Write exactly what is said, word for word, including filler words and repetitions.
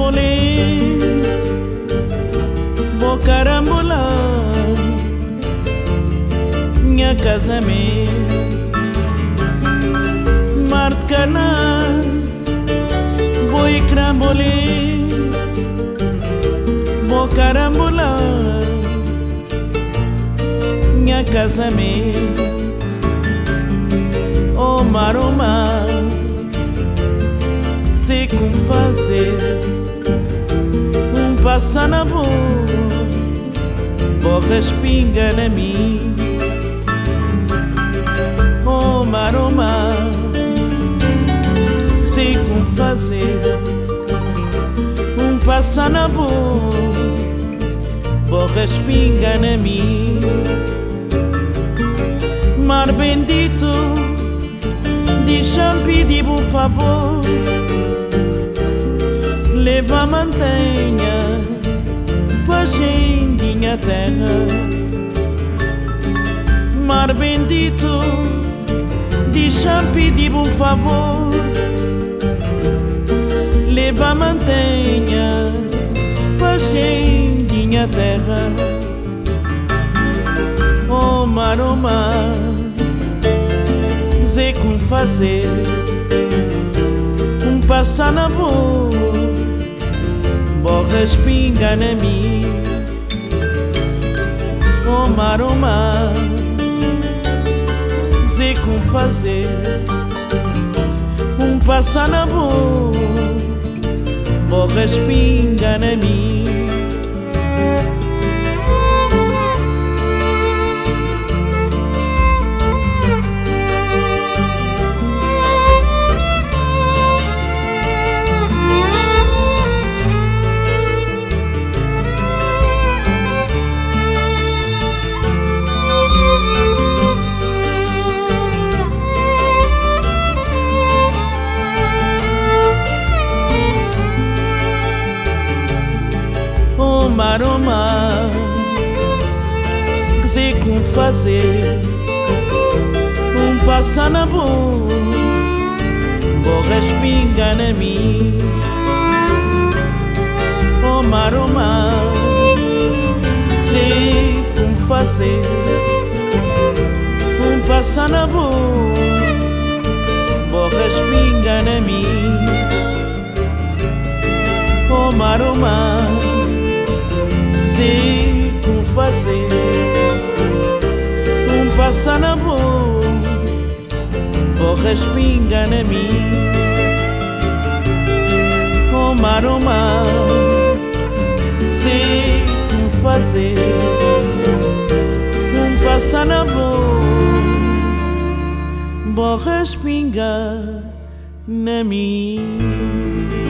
carambolete, vou carambolar minha casamento. Mar de Caná, boi carambolete, vou carambolar minha casamento. Oh mar, oh mar, sei como fazer um passar na boa, vou respingar na mim. Oh mar, oh mar, sei como fazer um passar na boa, vou respingar na mim. Mar bendito, deixa-me pedir um favor, leva a mantenha pra gente minha terra. Mar bendito, deixa-me pedir um favor, leva a mantenha pra gente minha terra. Oh mar, oh mar, sei como fazer um passar na boa, vou respingar na mim. Oh mar, oh mar, sei como fazer um passar na boa, vou respingar na mim. Mar, oh mar, sei como fazer um passar na boa, vou respingar na mim. Oh mar, oh mar, sei como fazer um passar na boa, vou respingar na mim. Oh mar, oh mar, sei como fazer um passar na boa, vou respingar na mim. Oh mar, oh mar, sei como fazer um passar na boa, vou respingar na mim.